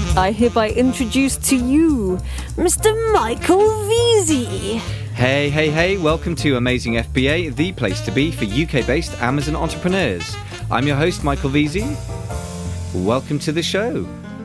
I hereby introduce to you Mr. Michael Veazey. Hey, welcome to Amazing FBA, the place to be for UK-based Amazon entrepreneurs. I'm your host, Michael Veazey. Welcome to the show.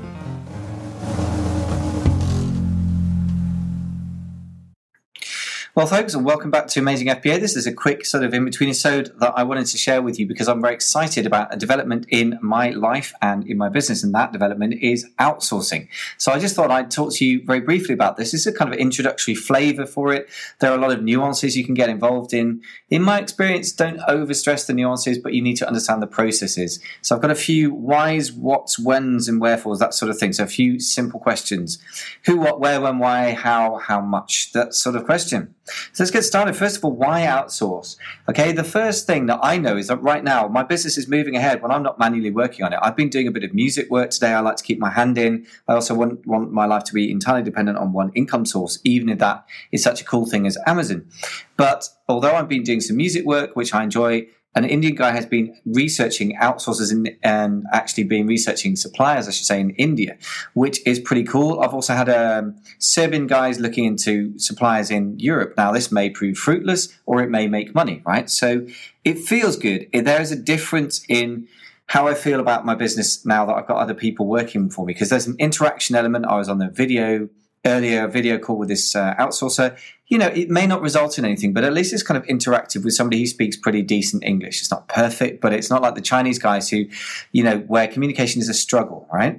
Well, folks, welcome back to Amazing FBA. This is a quick sort of in-between episode that I wanted to share with you because I'm very excited about a development in my life and in my business, and that development is outsourcing. So I just thought I'd talk to you very briefly about this. This is a kind of introductory flavor for it. There are a lot of nuances you can get involved in. In my experience, don't overstress the nuances, but you need to understand the processes. So I've got a few whys, whats, whens, and wherefores, that sort of thing. So a few simple questions. Who, what, where, when, why, how much, that sort of question. So let's get started. First of all, why outsource? Okay, the first thing that I know is that right now my business is moving ahead when I'm not manually working on it. I've been doing a bit of music work today. I like to keep my hand in. I also want my life to be entirely dependent on one income source, even if that is such a cool thing as Amazon. But although I've been doing some music work, which I enjoy, an Indian guy has been researching outsourcers and actually been researching suppliers, I should say, in India, which is pretty cool. I've also had Serbian guys looking into suppliers in Europe. Now, this may prove fruitless or it may make money, right? So it feels good. There is a difference in how I feel about my business now that I've got other people working for me, because there's an interaction element. I was on the video call with this outsourcer. You know, it may not result in anything, but at least it's kind of interactive with somebody who speaks pretty decent English. It's not perfect, but it's not like the Chinese guys who, you know, where communication is a struggle, right?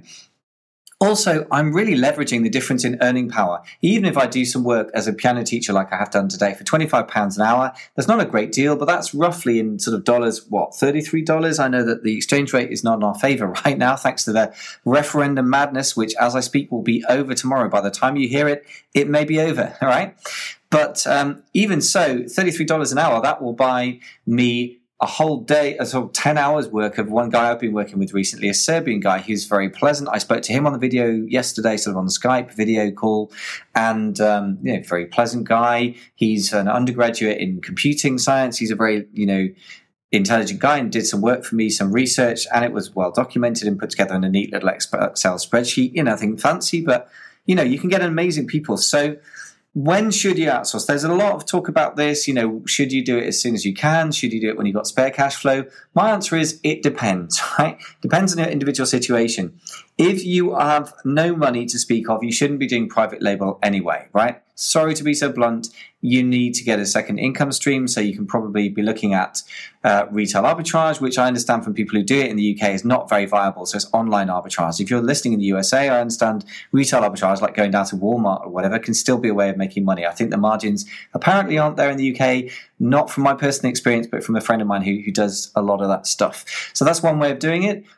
Also, I'm really leveraging the difference in earning power. Even if I do some work as a piano teacher like I have done today for £25 an hour, that's not a great deal, but that's roughly in sort of dollars, $33? I know that the exchange rate is not in our favor right now, thanks to the referendum madness, which as I speak will be over tomorrow. By the time you hear it, it may be over, all right? But even so, $33 an hour, that will buy me a whole day, sort of 10 hours work of one guy I've been working with recently, a Serbian guy who's very pleasant. I spoke to him on the video yesterday, sort of on the Skype video call, and very pleasant guy. He's an undergraduate in computing science. He's a very, intelligent guy and did some work for me, some research, and it was well documented and put together in a neat little Excel spreadsheet. Nothing fancy, but, you can get amazing people. So when should you outsource? There's a lot of talk about this. Should you do it as soon as you can? Should you do it when you've got spare cash flow? My answer is it depends, right? Depends on your individual situation. If you have no money to speak of, you shouldn't be doing private label anyway, right? Sorry to be so blunt. You need to get a second income stream, so you can probably be looking at retail arbitrage, which I understand from people who do it in the UK is not very viable. So it's online arbitrage. If you're listing in the USA, I understand retail arbitrage, like going down to Walmart or whatever, can still be a way of making money. I think the margins apparently aren't there in the UK, not from my personal experience, but from a friend of mine who does a lot of that stuff. So that's one way of doing it.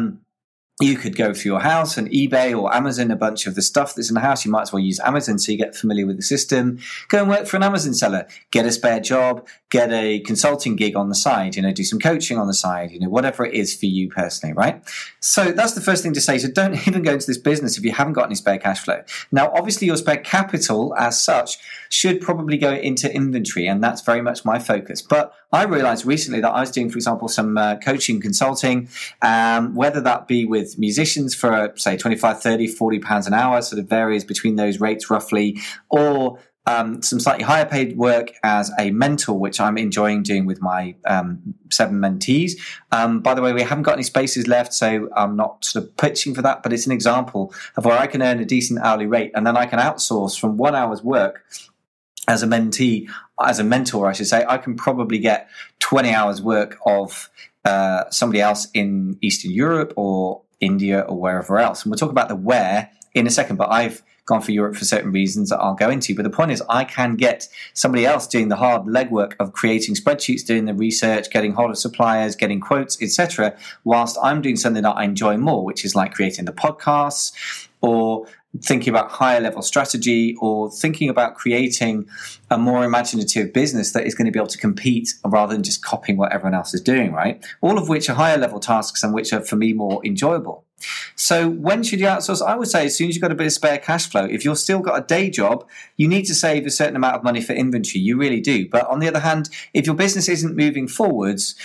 You could go through your house and eBay or Amazon, a bunch of the stuff that's in the house. You might as well use Amazon so you get familiar with the system. Go and work for an Amazon seller. Get a spare job. Get a consulting gig on the side. Do some coaching on the side. Whatever it is for you personally, right? So that's the first thing to say. So don't even go into this business if you haven't got any spare cash flow. Now, obviously, your spare capital as such should probably go into inventory, and that's very much my focus. But I realized recently that I was doing, for example, some coaching, consulting, whether that be with musicians for, say, 25, 30, 40 pounds an hour, sort of varies between those rates roughly, or some slightly higher paid work as a mentor, which I'm enjoying doing with my 7 mentees. By the way, we haven't got any spaces left, so I'm not sort of pitching for that, but it's an example of where I can earn a decent hourly rate, and then I can outsource from 1 hour's work as a mentee, as a mentor, I should say. I can probably get 20 hours work of somebody else in Eastern Europe or India or wherever else. And we'll talk about the where in a second, but I've gone for Europe for certain reasons that I'll go into. But the point is, I can get somebody else doing the hard legwork of creating spreadsheets, doing the research, getting hold of suppliers, getting quotes, etc., whilst I'm doing something that I enjoy more, which is like creating the podcasts or thinking about higher level strategy or thinking about creating a more imaginative business that is going to be able to compete rather than just copying what everyone else is doing, right? All of which are higher level tasks and which are, for me, more enjoyable. So when should you outsource? I would say as soon as you've got a bit of spare cash flow. If you've still got a day job, you need to save a certain amount of money for inventory. You really do. But on the other hand, if your business isn't moving forwards,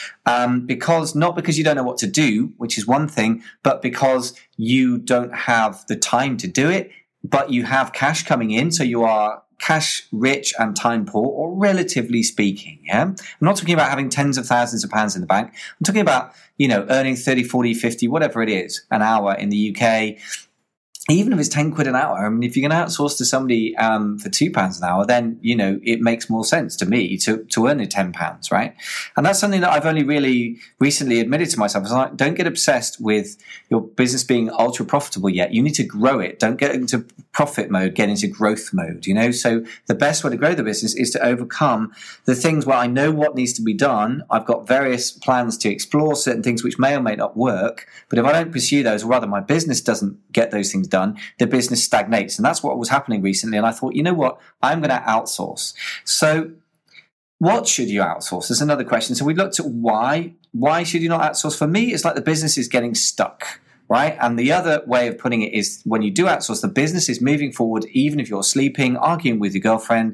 not because you don't know what to do, which is one thing, but because you don't have the time to do it, but you have cash coming in, so you are cash rich and time poor, or relatively speaking. Yeah, I'm not talking about having tens of thousands of pounds in the bank. I'm talking about, earning 30, 40, 50, whatever it is, an hour in the UK. Even if it's 10 quid an hour, I mean, if you're going to outsource to somebody for £2 an hour, then, it makes more sense to me to earn £10, right? And that's something that I've only really recently admitted to myself. It's like, don't get obsessed with your business being ultra profitable yet. You need to grow it. Don't get into profit mode, get into growth mode, So the best way to grow the business is to overcome the things where I know what needs to be done. I've got various plans to explore certain things which may or may not work. But if I don't pursue those, or rather my business doesn't get those things done, the business stagnates. And that's what was happening recently. And I thought, you know what? I'm going to outsource. So what should you outsource? There's another question. So we looked at why. Why should you not outsource? For me, it's like the business is getting stuck, right? And the other way of putting it is when you do outsource, the business is moving forward, even if you're sleeping, arguing with your girlfriend,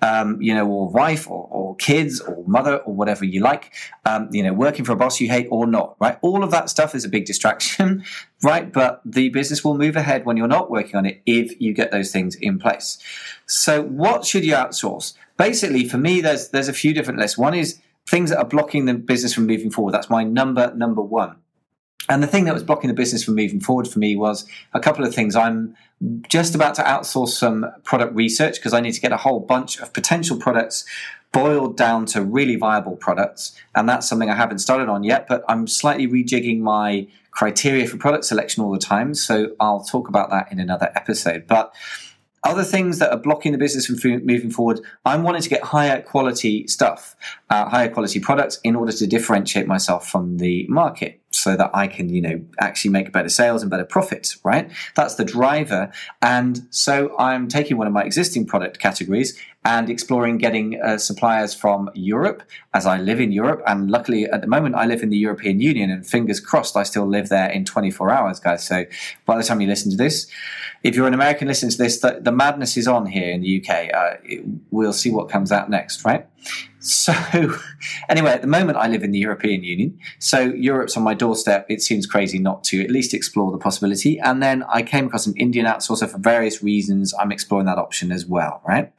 or wife or kids or mother or whatever you like, working for a boss you hate or not, right? All of that stuff is a big distraction, right? But the business will move ahead when you're not working on it if you get those things in place. So what should you outsource? Basically, for me, there's a few different lists. One is things that are blocking the business from moving forward. That's my number one. And the thing that was blocking the business from moving forward for me was a couple of things. I'm just about to outsource some product research because I need to get a whole bunch of potential products boiled down to really viable products. And that's something I haven't started on yet, but I'm slightly rejigging my criteria for product selection all the time. So I'll talk about that in another episode. But other things that are blocking the business from moving forward, I'm wanting to get higher quality stuff, higher quality products in order to differentiate myself from the market so that I can, actually make better sales and better profits, right? That's the driver. And so I'm taking one of my existing product categories and exploring getting suppliers from Europe, as I live in Europe. And luckily, at the moment, I live in the European Union, and fingers crossed, I still live there in 24 hours, guys. So by the time you listen to this, if you're an American listening to this, the madness is on here in the UK. We'll see what comes out next, right? So anyway, at the moment, I live in the European Union. So Europe's on my doorstep. It seems crazy not to at least explore the possibility. And then I came across an Indian outsourcer for various reasons. I'm exploring that option as well, right?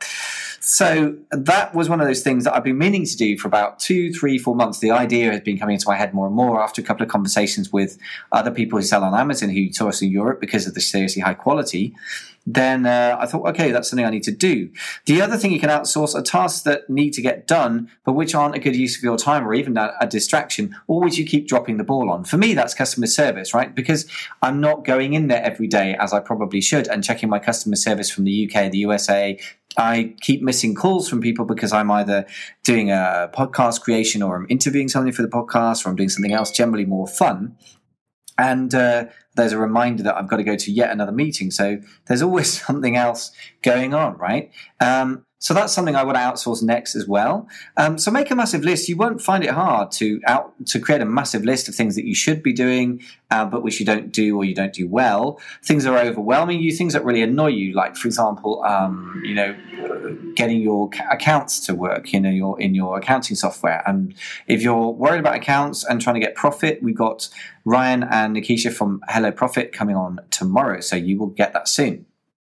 So that was one of those things that I've been meaning to do for about 2, 3, 4 months. The idea has been coming into my head more and more after a couple of conversations with other people who sell on Amazon who source in Europe because of the seriously high quality. Then I thought, okay, that's something I need to do. The other thing you can outsource are tasks that need to get done, but which aren't a good use of your time or even a distraction, or which you keep dropping the ball on. For me, that's customer service, right? Because I'm not going in there every day as I probably should and checking my customer service from the UK, the USA. I keep missing calls from people because I'm either doing a podcast creation or I'm interviewing somebody for the podcast or I'm doing something else generally more fun. And there's a reminder that I've got to go to yet another meeting. So there's always something else going on, right? So that's something I want to outsource next as well. So make a massive list. You won't find it hard to create a massive list of things that you should be doing, but which you don't do or you don't do well. Things that are overwhelming you, things that really annoy you, like, for example, getting your accounts to work, in your accounting software. And if you're worried about accounts and trying to get profit, we've got Ryan and Nikisha from Hello Profit coming on tomorrow, so you will get that soon.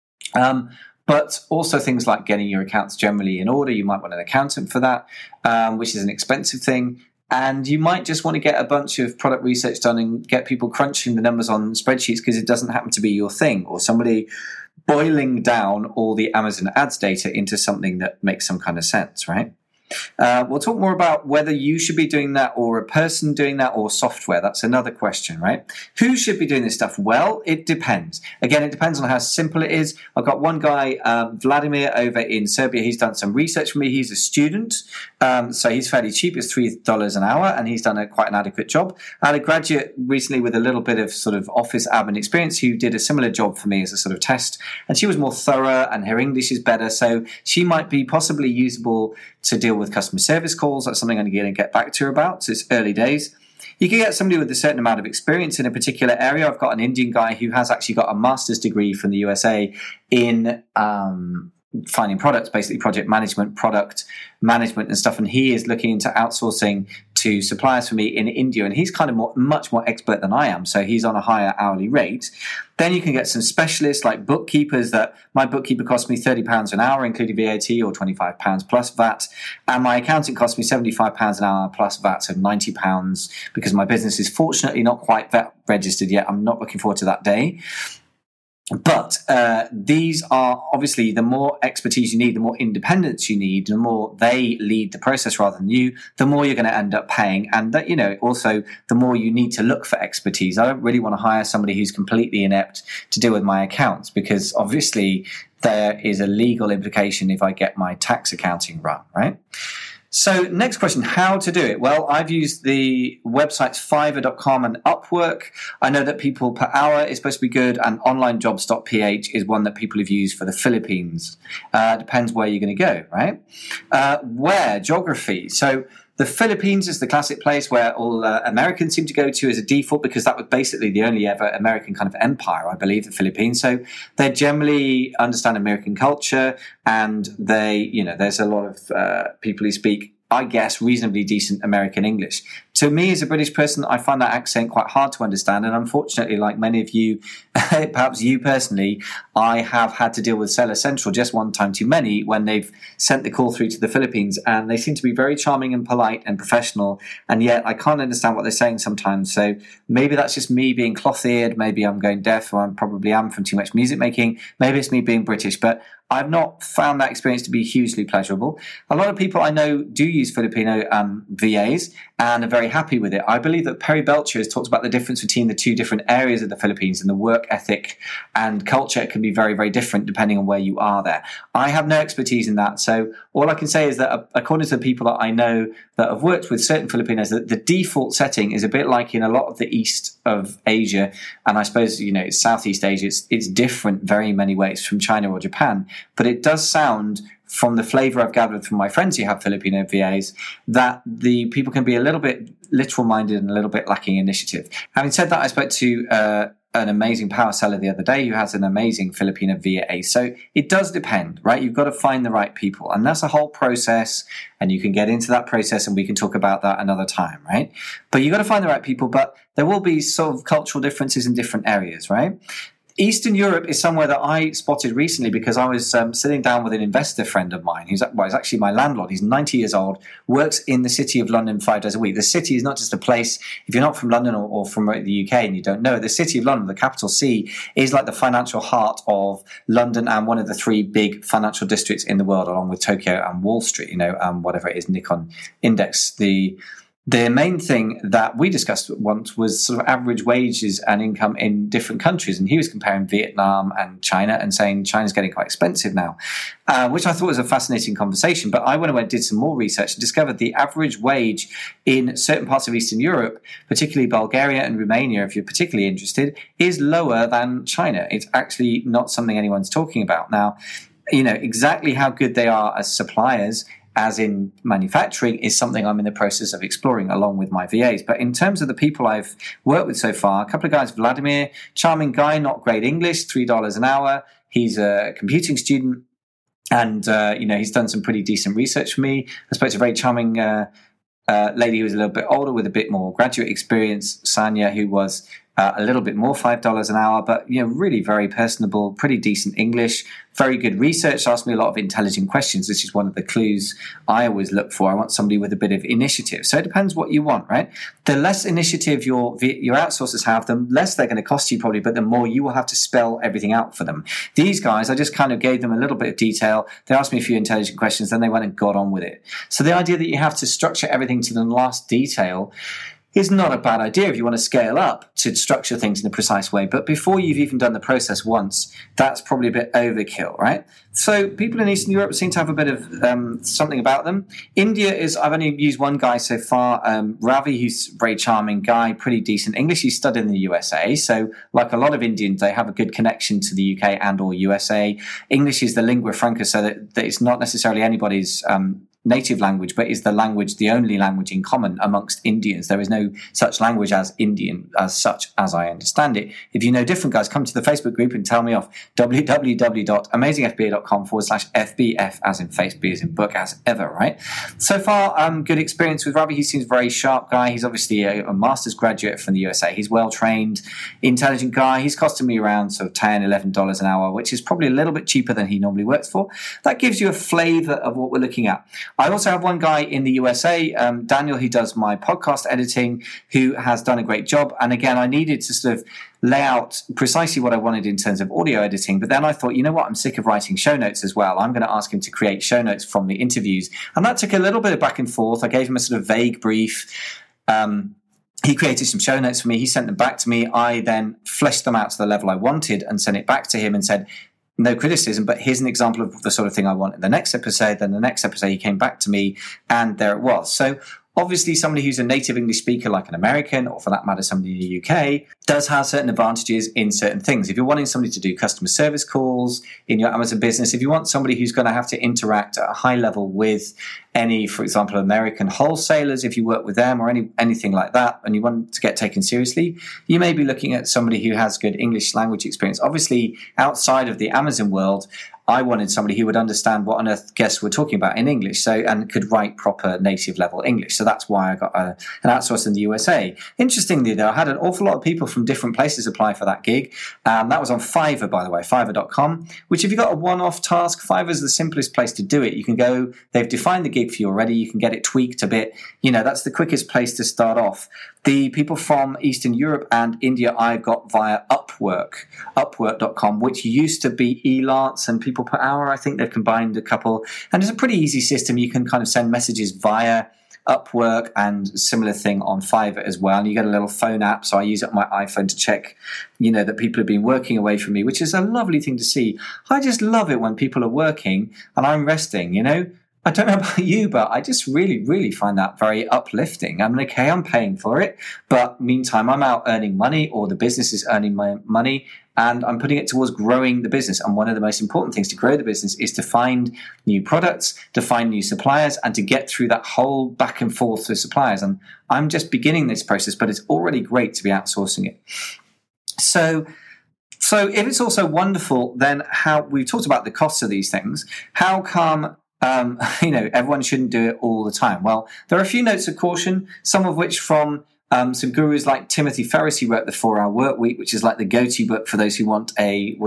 But also things like getting your accounts generally in order. You might want an accountant for that, which is an expensive thing. And you might just want to get a bunch of product research done and get people crunching the numbers on spreadsheets because it doesn't happen to be your thing, or somebody boiling down all the Amazon ads data into something that makes some kind of sense, right? We'll talk more about whether you should be doing that or a person doing that or software. That's another question, right? Who should be doing this stuff? Well, it depends. Again, it depends on how simple it is. I've got one guy, Vladimir, over in Serbia. He's done some research for me. He's a student, so he's fairly cheap. It's $3 an hour, and he's done quite an adequate job. I had a graduate recently with a little bit of sort of office admin experience who did a similar job for me as a sort of test, and she was more thorough and her English is better, so she might be possibly usable to deal with customer service calls. That's something I'm going to get back to her about. So it's early days. You can get somebody with a certain amount of experience in a particular area. I've got an Indian guy who has actually got a master's degree from the USA in finding products, basically project management, product management and stuff. And he is looking into outsourcing to suppliers for me in India. And he's kind of much more expert than I am. So he's on a higher hourly rate. Then you can get some specialists like bookkeepers that my bookkeeper costs me £30 an hour, including VAT, or £25 plus VAT. And my accountant costs me £75 an hour plus VAT, so £90, because my business is fortunately not quite VAT registered yet. I'm not looking forward to that day. But these are obviously, the more expertise you need, the more independence you need, the more they lead the process rather than you, the more you're going to end up paying. And that, also the more you need to look for expertise. I don't really want to hire somebody who's completely inept to deal with my accounts, because obviously there is a legal implication if I get my tax accounting wrong, right? So next question, how to do it? Well, I've used the websites Fiverr.com and Upwork. I know that people per hour is supposed to be good, and onlinejobs.ph is one that people have used for the Philippines. Depends where you're going to go, right? Where? Geography. So the Philippines is the classic place where all Americans seem to go to as a default, because that was basically the only ever American kind of empire, I believe, the Philippines. So they generally understand American culture, and there's a lot of people who speak, I guess, reasonably decent American English. To me, as a British person, I find that accent quite hard to understand. And unfortunately, like many of you, perhaps you personally, I have had to deal with Seller Central just one time too many when they've sent the call through to the Philippines. And they seem to be very charming and polite and professional. And yet I can't understand what they're saying sometimes. So maybe that's just me being cloth-eared. Maybe I'm going deaf, or I probably am from too much music making. Maybe it's me being British. But I've not found that experience to be hugely pleasurable. A lot of people I know do use Filipino VAs and are very happy with it. I believe that Perry Belcher has talked about the difference between the two different areas of the Philippines, and the work ethic and culture can be very, very different depending on where you are there. I have no expertise in that. So all I can say is that according to the people that I know that have worked with certain Filipinos, that the default setting is a bit like in a lot of the east of Asia. And I suppose, it's Southeast Asia. It's different very many ways from China or Japan. But it does sound, from the flavor I've gathered from my friends who have Filipino VAs, that the people can be a little bit literal-minded and a little bit lacking initiative. Having said that, I spoke to an amazing power seller the other day who has an amazing Filipino VA. So it does depend, right? You've got to find the right people. And that's a whole process, and you can get into that process, and we can talk about that another time, right? But you've got to find the right people, but there will be sort of cultural differences in different areas, right? Eastern Europe is somewhere that I spotted recently because I was sitting down with an investor friend of mine who's actually my landlord. He's 90 years old, works in the city of London 5 days a week. The city is not just a place. If you're not from London or from the UK and you don't know, the city of London, the capital C, is like the financial heart of London and one of the three big financial districts in the world, along with Tokyo and Wall Street, whatever it is, Nikkei Index. The main thing that we discussed once was sort of average wages and income in different countries. And he was comparing Vietnam and China and saying China's getting quite expensive now, which I thought was a fascinating conversation. But I went away and did some more research and discovered the average wage in certain parts of Eastern Europe, particularly Bulgaria and Romania, if you're particularly interested, is lower than China. It's actually not something anyone's talking about. Now, exactly how good they are as suppliers, as in manufacturing, is something I'm in the process of exploring along with my VAs. But in terms of the people I've worked with so far, a couple of guys, Vladimir, charming guy, not great English, $3 an hour. He's a computing student, and he's done some pretty decent research for me. I spoke to a very charming lady who was a little bit older with a bit more graduate experience, Sanya, who was a little bit more, $5 an hour, but really very personable, pretty decent English, very good research, asked me a lot of intelligent questions. This is one of the clues I always look for. I want somebody with a bit of initiative. So it depends what you want, right? The less initiative your outsourcers have, the less they're going to cost you probably, but the more you will have to spell everything out for them. These guys, I just kind of gave them a little bit of detail. They asked me a few intelligent questions, then they went and got on with it. So the idea that you have to structure everything to the last detail is not a bad idea if you want to scale up to structure things in a precise way. But before you've even done the process once, that's probably a bit overkill, right? So people in Eastern Europe seem to have a bit of something about them. India I've only used one guy so far, Ravi, who's a very charming guy, pretty decent English. He studied in the USA. So like a lot of Indians, they have a good connection to the UK and or USA. English is the lingua franca, so that it's not necessarily anybody's native language, but is the only language in common amongst Indians. There is no such language as Indian as such, as I understand it. If you know different, guys, come to the Facebook group and tell me off. www.amazingfba.com/FBF, as in face, B as in book, as ever, right? So far, good experience with Ravi. He seems a very sharp guy. He's obviously a master's graduate from the USA. He's well-trained, intelligent guy. He's costing me around sort of $10, $11 an hour, which is probably a little bit cheaper than he normally works for. That gives you a flavor of what we're looking at. I also have one guy in the USA, Daniel, who does my podcast editing, who has done a great job. And again, I needed to sort of lay out precisely what I wanted in terms of audio editing. But then I thought, you know what, I'm sick of writing show notes as well. I'm going to ask him to create show notes from the interviews. And that took a little bit of back and forth. I gave him a sort of vague brief. He created some show notes for me. He sent them back to me. I then fleshed them out to the level I wanted and sent it back to him and said, no criticism, but here's an example of the sort of thing I want in the next episode. Then the next episode, he came back to me and there it was. So obviously, somebody who's a native English speaker like an American, or for that matter, somebody in the UK, does have certain advantages in certain things. If you're wanting somebody to do customer service calls in your Amazon business, if you want somebody who's going to have to interact at a high level with any, for example, American wholesalers, if you work with them or anything like that, and you want to get taken seriously, you may be looking at somebody who has good English language experience. Obviously, outside of the Amazon world, I wanted somebody who would understand what on earth guests were talking about in English, and could write proper native level English. So that's why I got an outsource in the USA. Interestingly, though, I had an awful lot of people from different places apply for that gig. That was on Fiverr, by the way, Fiverr.com, which if you've got a one-off task, Fiverr is the simplest place to do it. You can go, they've defined the gig for you already. You can get it tweaked a bit. That's the quickest place to start off. The people from Eastern Europe and India I got via Upwork.com, which used to be Elance and People Per Hour. I think they've combined a couple. And it's a pretty easy system. You can kind of send messages via Upwork, and similar thing on Fiverr as well. And you get a little phone app. So I use it on my iPhone to check, that people have been working away from me, which is a lovely thing to see. I just love it when people are working and I'm resting, I don't know about you, but I just really, really find that very uplifting. I mean, okay, I'm paying for it, but meantime, I'm out earning money, or the business is earning my money, and I'm putting it towards growing the business. And one of the most important things to grow the business is to find new products, to find new suppliers, and to get through that whole back and forth with suppliers. And I'm just beginning this process, but it's already great to be outsourcing it. So if it's also wonderful, then how we've talked about the costs of these things, how come everyone shouldn't do it all the time? Well, there are a few notes of caution, some of which from some gurus like Timothy Ferriss, who wrote the 4-Hour Workweek, which is like the go-to book for those who want a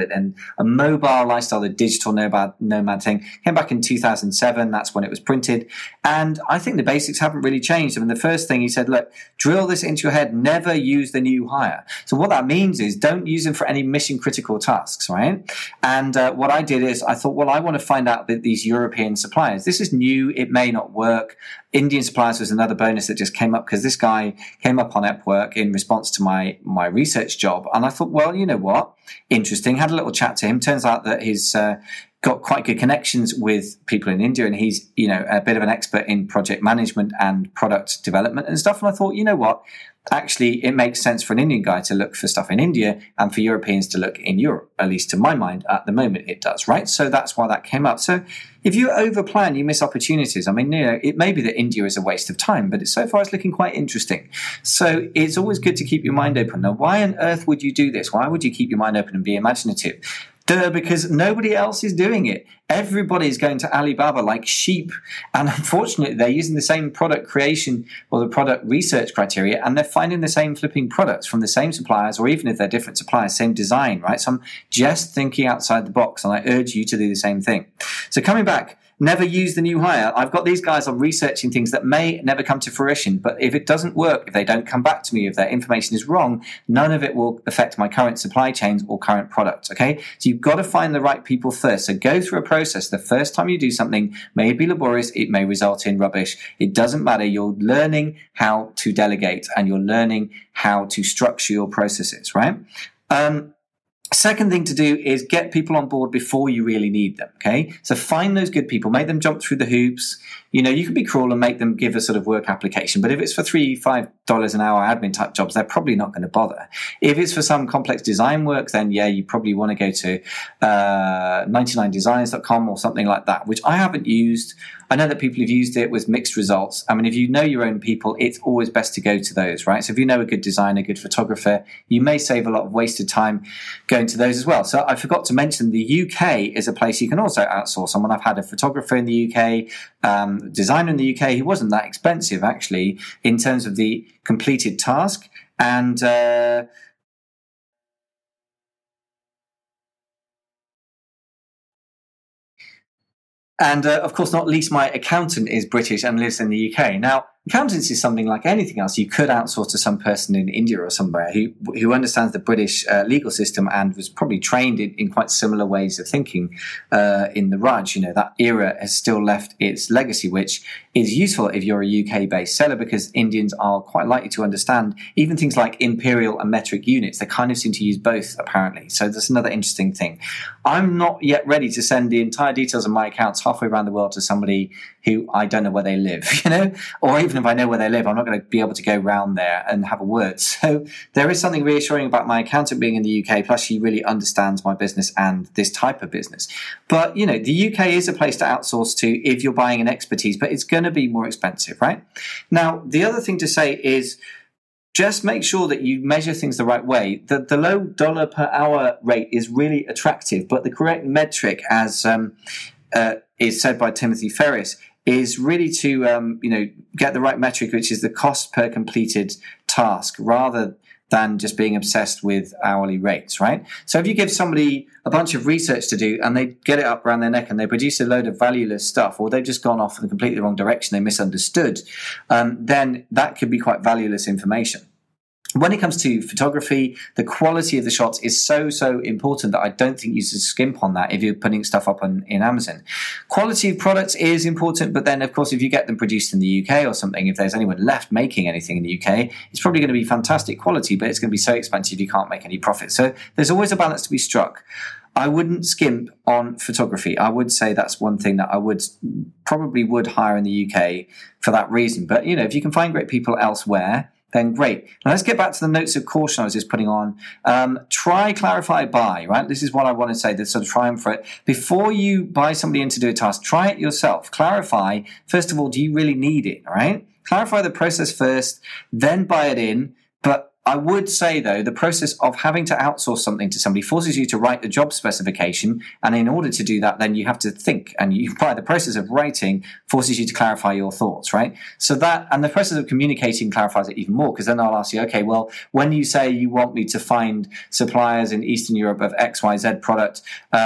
mobile lifestyle, the digital nomad thing. Came back in 2007. That's when it was printed. And I think the basics haven't really changed. I mean, the first thing he said, look, drill this into your head, never use the new hire. So what that means is don't use them for any mission critical tasks, right? And what I did is I thought, well, I want to find out that these European suppliers, this is new, it may not work. Indian suppliers was another bonus that just came up because this guy came up on Upwork in response to my research job. And I thought, well, you know what? Interesting. Had a little chat to him. Turns out that he's got quite good connections with people in India, and he's, a bit of an expert in project management and product development and stuff. And I thought, you know what? Actually, it makes sense for an Indian guy to look for stuff in India and for Europeans to look in Europe. At least to my mind, at the moment, it does, right? So that's why that came up. So if you overplan, you miss opportunities. I mean, it may be that India is a waste of time, but so far it's looking quite interesting. So it's always good to keep your mind open. Now, why on earth would you do this? Why would you keep your mind open and be imaginative? Because nobody else is doing it. Everybody is going to Alibaba like sheep. And unfortunately, they're using the same product creation or the product research criteria, and they're finding the same flipping products from the same suppliers, or even if they're different suppliers, same design, right? So I'm just thinking outside the box, and I urge you to do the same thing. So coming back, never use the new hire. I've got these guys on researching things that may never come to fruition, but if it doesn't work, if they don't come back to me, if their information is wrong, none of it will affect my current supply chains or current products, okay? So you've got to find the right people first. So go through a process. The first time you do something may be laborious, it may result in rubbish. It doesn't matter. You're learning how to delegate, and you're learning how to structure your processes, right? Second thing to do is get people on board before you really need them, okay? So find those good people, make them jump through the hoops, you can be cruel and make them give a sort of work application. But if it's for $3-5 an hour admin type jobs, they're probably not going to bother. If it's for some complex design work, then yeah, you probably want to go to 99designs.com or something like that, which I haven't used. I know that people have used it with mixed results. I mean, if you know your own people, it's always best to go to those, right? So if you know a good designer, good photographer, you may save a lot of wasted time going to those as well. So I forgot to mention the UK is a place you can also outsource. Someone I've had a photographer in the UK, designer in the UK, who wasn't that expensive actually in terms of the completed task. And of course, not least, my accountant is British and lives in the UK. Now, accountants is something like anything else. You could outsource to some person in India or somewhere who understands the British legal system and was probably trained in quite similar ways of thinking in the Raj. That era has still left its legacy, which is useful if you're a UK-based seller, because Indians are quite likely to understand even things like imperial and metric units. They kind of seem to use both, apparently. So that's another interesting thing. I'm not yet ready to send the entire details of my accounts halfway around the world to somebody who I don't know where they live, or even if I know where they live, I'm not going to be able to go round there and have a word. So there is something reassuring about my accountant being in the UK, plus she really understands my business and this type of business. But, the UK is a place to outsource to if you're buying an expertise, but it's going to be more expensive, right? Now, the other thing to say is just make sure that you measure things the right way. The low dollar per hour rate is really attractive, but the correct metric, as is said by Timothy Ferriss, is really to get the right metric, which is the cost per completed task, rather than just being obsessed with hourly rates, right? So if you give somebody a bunch of research to do and they get it up around their neck and they produce a load of valueless stuff, or they've just gone off in the completely wrong direction, they misunderstood, then that could be quite valueless information. When it comes to photography, the quality of the shots is so important that I don't think you should skimp on that if you're putting stuff up in Amazon. Quality of products is important, but then, of course, if you get them produced in the UK or something, if there's anyone left making anything in the UK, it's probably going to be fantastic quality, but it's going to be so expensive you can't make any profit. So there's always a balance to be struck. I wouldn't skimp on photography. I would say that's one thing that I probably would hire in the UK for that reason. But, if you can find great people elsewhere, then great. Now let's get back to the notes of caution I was just putting on. Try, clarify, buy, right? This is what I want to say, the sort of triumph for it. Before you buy somebody in to do a task, try it yourself. Clarify, first of all, do you really need it, right? Clarify the process first, then buy it in. But I would say, though, the process of having to outsource something to somebody forces you to write a job specification. And in order to do that, then you have to think. And by the process of writing forces you to clarify your thoughts, right? So that, and the process of communicating clarifies it even more, because then I'll ask you, okay, well, when you say you want me to find suppliers in Eastern Europe of XYZ product,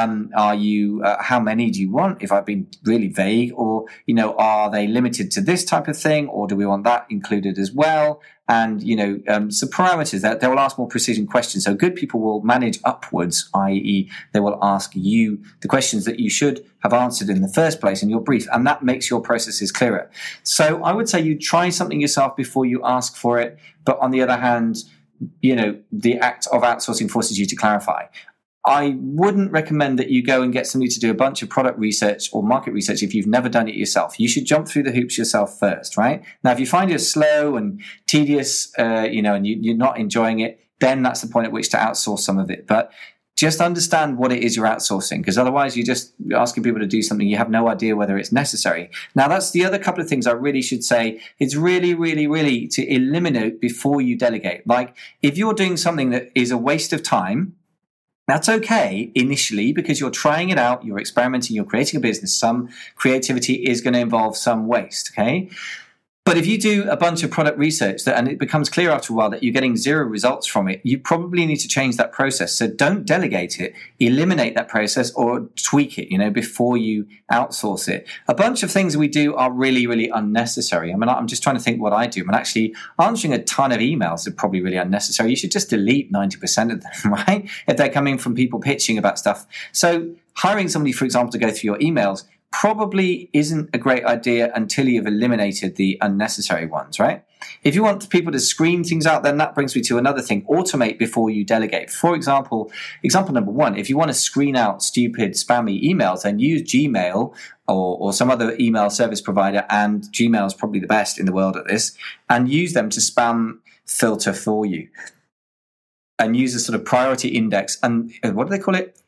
how many do you want? If I've been really vague, or, are they limited to this type of thing, or do we want that included as well? And, some parameters that they will ask more precision questions. So good people will manage upwards, i.e. they will ask you the questions that you should have answered in the first place in your brief. And that makes your processes clearer. So I would say you try something yourself before you ask for it. But on the other hand, the act of outsourcing forces you to clarify. I wouldn't recommend that you go and get somebody to do a bunch of product research or market research if you've never done it yourself. You should jump through the hoops yourself first, right? Now, if you find it slow and tedious, and you're not enjoying it, then that's the point at which to outsource some of it. But just understand what it is you're outsourcing, because otherwise you're just asking people to do something you have no idea whether it's necessary. Now, that's the other couple of things I really should say. It's really, really, really to eliminate before you delegate. Like, if you're doing something that is a waste of time, that's okay initially, because you're trying it out, you're experimenting, you're creating a business. Some creativity is going to involve some waste, okay? But if you do a bunch of product research and it becomes clear after a while that you're getting zero results from it, you probably need to change that process. So don't delegate it, eliminate that process or tweak it, before you outsource it. A bunch of things we do are really, really unnecessary. I mean, I'm just trying to think what I do. I mean, actually answering a ton of emails are probably really unnecessary. You should just delete 90% of them, right? If they're coming from people pitching about stuff. So hiring somebody, for example, to go through your emails probably isn't a great idea until you've eliminated the unnecessary ones, right? If you want people to screen things out, then that brings me to another thing. Automate before you delegate. For example number one, if you want to screen out stupid, spammy emails, then use Gmail or some other email service provider, and Gmail is probably the best in the world at this, and use them to spam filter for you. And use a sort of priority index. And what do they call it?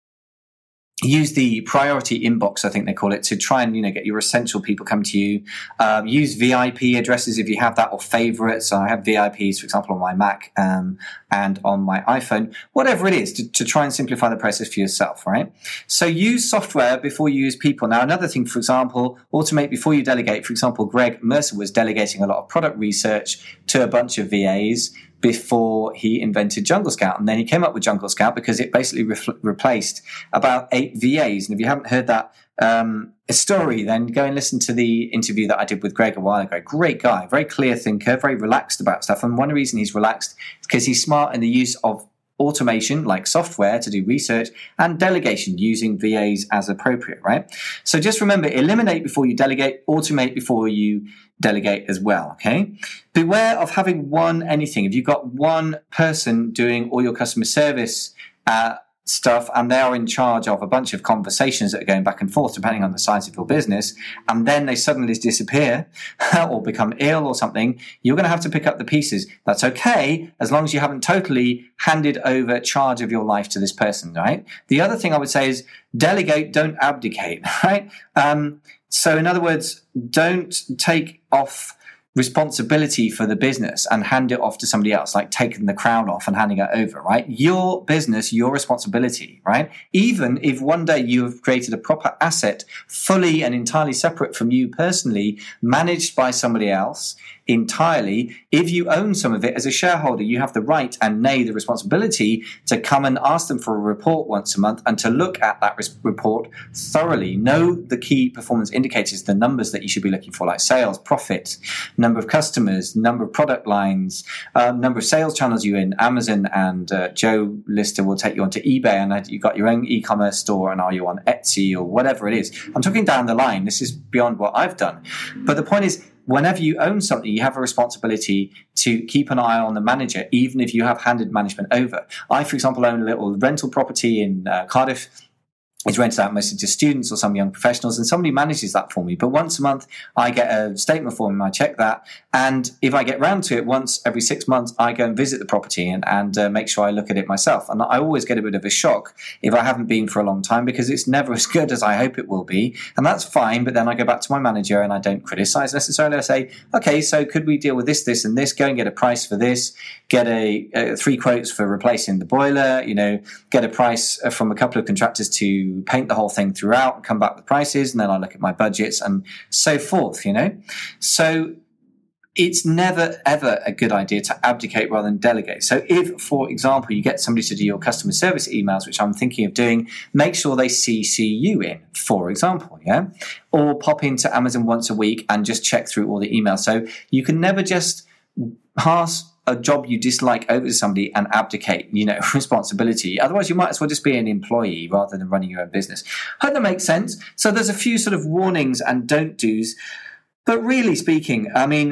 Use the priority inbox, I think they call it, to try and get your essential people come to you. Use VIP addresses if you have that, or favorites. I have VIPs, for example, on my Mac and on my iPhone. Whatever it is, to try and simplify the process for yourself, right? So use software before you use people. Now, another thing, for example, automate before you delegate. For example, Greg Mercer was delegating a lot of product research to a bunch of VAs before he invented Jungle Scout. And then he came up with Jungle Scout because it basically replaced about 8 VAs. And if you haven't heard that story, then go and listen to the interview that I did with Greg a while ago. Great guy, very clear thinker, very relaxed about stuff. And one reason he's relaxed is because he's smart in the use of automation, like software to do research, and delegation using VAs as appropriate, right? So just remember, eliminate before you delegate, automate before you delegate as well, okay? Beware of having anything. If you've got one person doing all your customer service stuff, and they are in charge of a bunch of conversations that are going back and forth depending on the size of your business, and then they suddenly disappear or become ill or something, you're going to have to pick up the pieces. That's okay, as long as you haven't totally handed over charge of your life to this person, right? The other thing I would say is delegate, don't abdicate, right? So in other words, don't take off responsibility for the business and hand it off to somebody else, like taking the crown off and handing it over, right? Your business, your responsibility, right? Even if one day you have created a proper asset, fully and entirely separate from you personally, managed by somebody else entirely, if you own some of it as a shareholder, you have the right and nay the responsibility to come and ask them for a report once a month and to look at that report thoroughly. Know the key performance indicators, the numbers that you should be looking for, like sales, profit, number of customers, number of product lines, number of sales channels you're in. Amazon and Joe Lister will take you onto eBay, and you've got your own e-commerce store, and are you on Etsy or whatever it is. I'm talking down the line. This is beyond what I've done. But the point is, whenever you own something, you have a responsibility to keep an eye on the manager, even if you have handed management over. I, for example, own a little rental property in Cardiff. It's rented out mostly to students or some young professionals, and somebody manages that for me. But once a month, I get a statement form and I check that. And if I get round to it once every 6 months, I go and visit the property and make sure I look at it myself. And I always get a bit of a shock if I haven't been for a long time, because it's never as good as I hope it will be. And that's fine. But then I go back to my manager and I don't criticize necessarily. I say, okay, so could we deal with this, this, and this? Go and get a price for this. Get 3 quotes for replacing the boiler. Get a price from a couple of contractors to paint the whole thing throughout and come back with prices, and then I look at my budgets and so forth, So it's never, ever a good idea to abdicate rather than delegate. So if, for example, you get somebody to do your customer service emails, which I'm thinking of doing, make sure they CC you in, for example, yeah? Or pop into Amazon once a week and just check through all the emails. So you can never just pass a job you dislike over to somebody and abdicate, responsibility. Otherwise, you might as well just be an employee rather than running your own business. Hope that makes sense. So there's a few sort of warnings and don't do's. But really speaking,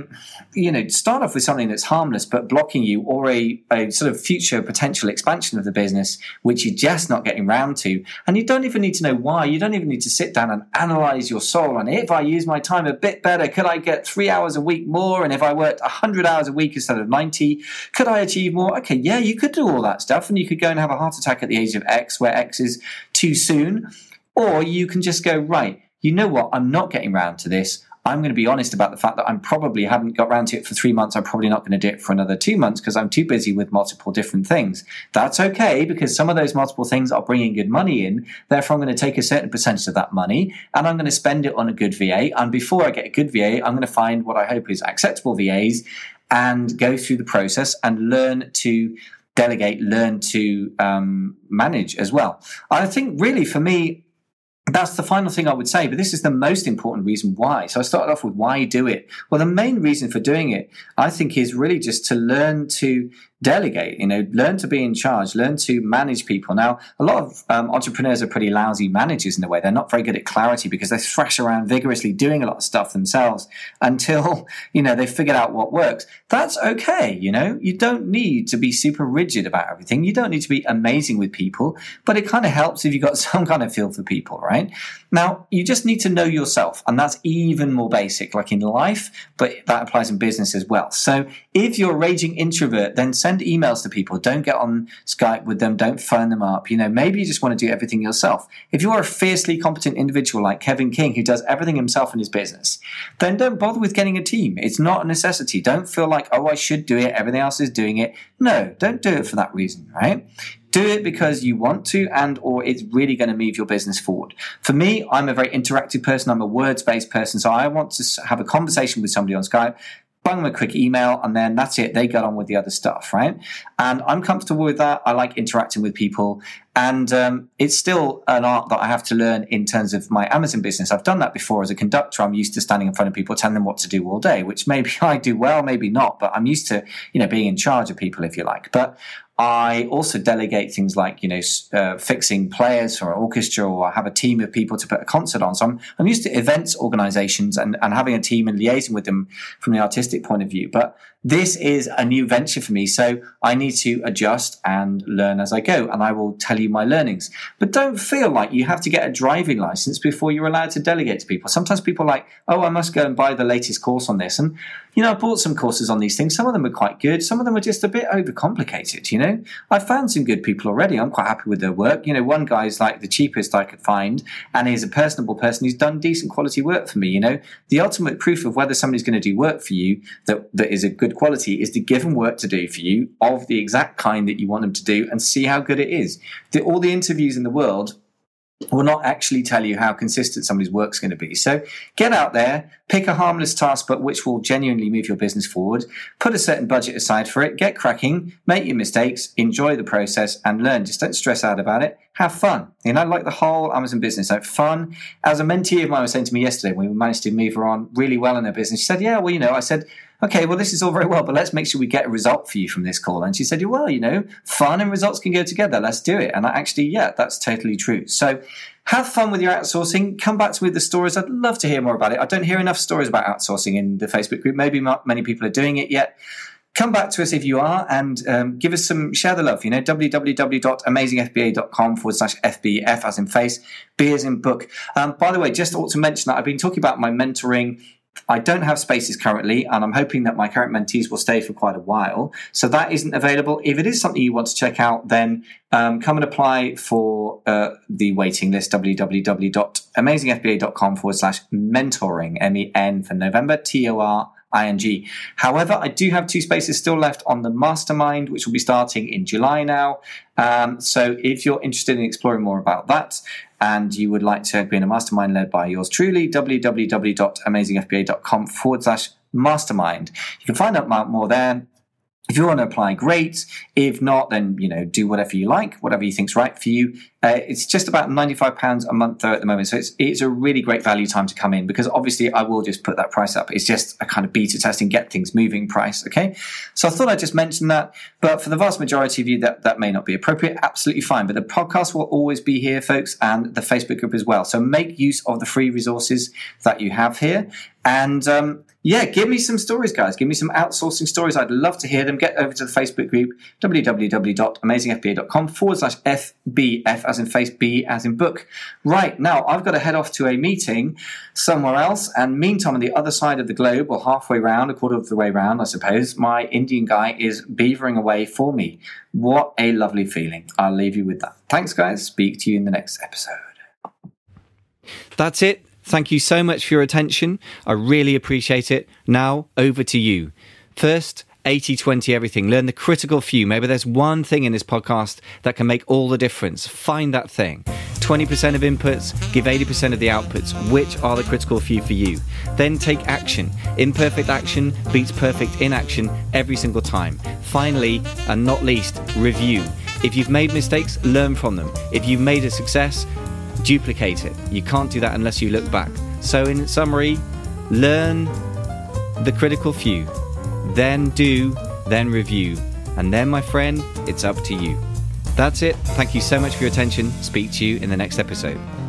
start off with something that's harmless but blocking you, or a sort of future potential expansion of the business, which you're just not getting round to. And you don't even need to know why. You don't even need to sit down and analyze your soul on, if I use my time a bit better, could I get 3 hours a week more? And if I worked 100 hours a week instead of 90, could I achieve more? Okay, yeah, you could do all that stuff, and you could go and have a heart attack at the age of X, where X is too soon. Or you can just go, right, you know what, I'm not getting round to this. I'm going to be honest about the fact that I probably haven't got around to it for 3 months. I'm probably not going to do it for another 2 months because I'm too busy with multiple different things. That's okay, because some of those multiple things are bringing good money in. Therefore, I'm going to take a certain percentage of that money and I'm going to spend it on a good VA. And before I get a good VA, I'm going to find what I hope is acceptable VAs and go through the process and learn to delegate, learn to manage as well. I think really for me, that's the final thing I would say, but this is the most important reason why. So I started off with why do it? Well, the main reason for doing it, I think, is really just to learn to delegate, learn to be in charge, learn to manage people. Now, a lot of entrepreneurs are pretty lousy managers in a way. They're not very good at clarity because they thrash around vigorously doing a lot of stuff themselves until, they've figured out what works. That's okay. You don't need to be super rigid about everything. You don't need to be amazing with people, but it kind of helps if you've got some kind of feel for people, right? Now, you just need to know yourself, and that's even more basic, like in life, but that applies in business as well. So if you're a raging introvert, then send emails to people. Don't get on Skype with them. Don't phone them up. Maybe you just want to do everything yourself. If you're a fiercely competent individual like Kevin King, who does everything himself in his business, then don't bother with getting a team. It's not a necessity. Don't feel like, oh, I should do it. Everything else is doing it. No, don't do it for that reason, right? Do it because you want to or it's really going to move your business forward. For me, I'm a very interactive person. I'm a words-based person. So I want to have a conversation with somebody on Skype, bung them a quick email, and then that's it. They get on with the other stuff, right? And I'm comfortable with that. I like interacting with people. And it's still an art that I have to learn in terms of my Amazon business. I've done that before as a conductor. I'm used to standing in front of people, telling them what to do all day, which maybe I do well, maybe not. But I'm used to, being in charge of people, if you like. But I also delegate things like, fixing players for an orchestra, or I have a team of people to put a concert on. So I'm used to events organizations and having a team and liaising with them from the artistic point of view. But this is a new venture for me, so I need to adjust and learn as I go, and I will tell you my learnings. But don't feel like you have to get a driving license before you're allowed to delegate to people. Sometimes people are like, oh, I must go and buy the latest course on this. And, I bought some courses on these things. Some of them are quite good. Some of them are just a bit overcomplicated, I've found some good people already. I'm quite happy with their work. One guy's like the cheapest I could find, and he's a personable person who's done decent quality work for me, The ultimate proof of whether somebody's going to do work for you that is a good quality is to give them work to do for you of the exact kind that you want them to do and see how good it is. All the interviews in the world will not actually tell you how consistent somebody's work's going to be. So get out there, pick a harmless task, but which will genuinely move your business forward. Put a certain budget aside for it. Get cracking, make your mistakes, enjoy the process, and learn. Just don't stress out about it. Have fun. Like the whole Amazon business, like fun. As a mentee of mine was saying to me yesterday, when we managed to move her on really well in her business, she said, yeah, well, I said, okay, well, this is all very well, but let's make sure we get a result for you from this call. And she said, well, fun and results can go together. Let's do it. And that's totally true. So have fun with your outsourcing. Come back to me with the stories. I'd love to hear more about it. I don't hear enough stories about outsourcing in the Facebook group. Maybe not many people are doing it yet. Come back to us if you are, and give us share the love, www.amazingfba.com/FBF as in face, B as in book. By the way, just ought to mention that I've been talking about my mentoring. I don't have spaces currently, and I'm hoping that my current mentees will stay for quite a while. So that isn't available. If it is something you want to check out, then come and apply for the waiting list, www.amazingfba.com/mentoring, MEN for November, TORING. However, I do have 2 spaces still left on the mastermind, which will be starting in July now. So if you're interested in exploring more about that and you would like to be in a mastermind led by yours truly, www.amazingfba.com/mastermind. You can find out more there. If you want to apply, great. If not, then, do whatever you like, whatever you think's right for you. It's just about £95 a month though at the moment. So it's a really great value time to come in, because obviously I will just put that price up. It's just a kind of beta testing, get things moving price. Okay. So I thought I'd just mention that, but for the vast majority of you that may not be appropriate. Absolutely fine. But the podcast will always be here, folks, and the Facebook group as well. So make use of the free resources that you have here. And, give me some stories, guys. Give me some outsourcing stories. I'd love to hear them. Get over to the Facebook group, www.amazingfba.com/FBF as in face, B as in book. Right, now I've got to head off to a meeting somewhere else. And meantime, on the other side of the globe, or halfway round, a quarter of the way round, I suppose, my Indian guy is beavering away for me. What a lovely feeling. I'll leave you with that. Thanks, guys. Speak to you in the next episode. That's it. Thank you so much for your attention. I really appreciate it. Now, over to you. First, 80-20 everything. Learn the critical few. Maybe there's one thing in this podcast that can make all the difference. Find that thing. 20% of inputs, give 80% of the outputs. Which are the critical few for you? Then take action. Imperfect action beats perfect inaction every single time. Finally, and not least, review. If you've made mistakes, learn from them. If you've made a success, duplicate it. You can't do that unless you look back. So in summary, learn the critical few, then do, then review. And then, my friend, it's up to you. That's it. Thank you so much for your attention. Speak to you in the next episode.